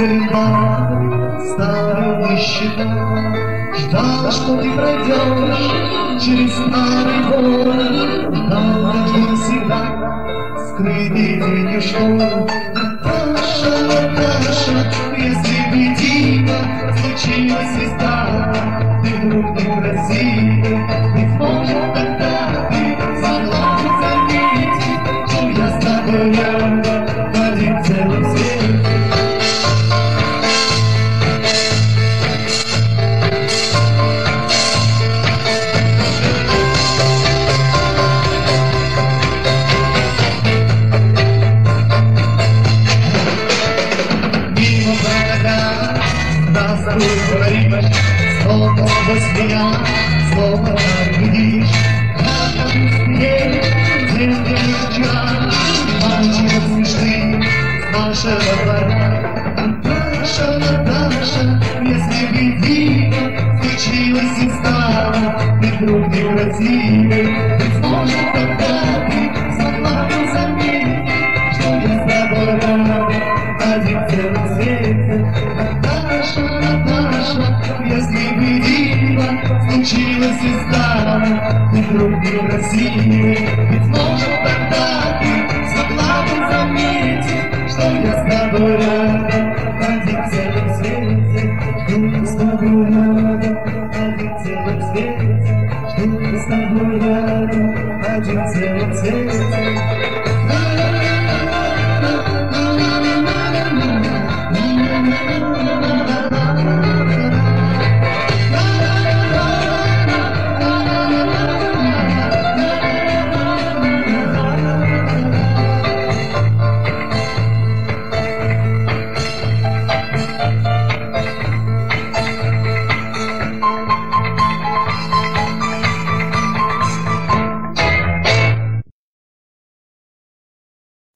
календарь ставил и считал, ждал, что ты пройдешь через старый город, там ждут всегда скрытый день и школу. Наташа, Наташа, если бы дико случилось и стало, ты вдруг некрасивой, ведь может тогда ты смогла бы заметить, что я с тобой рядом один целый свет. Снова во сне, снова глядишь, как быстрее земля вчера, мальчик смешный с нашего двора. Наташа, Наташа, если бы дико случилось и стало, ты вдруг некрасивой, быть может тогда ты смогла бы заметить, что я с тобой рядом один целый свете. Наташа, Наташа, если бы дико случилось и стало, ты вдруг некрасивой, ведь может тогда ты смогла бы заметить, что я с тобой рядом один целый свете, что я с тобой рядом один целый свете, что я с тобой рядом один целый свете.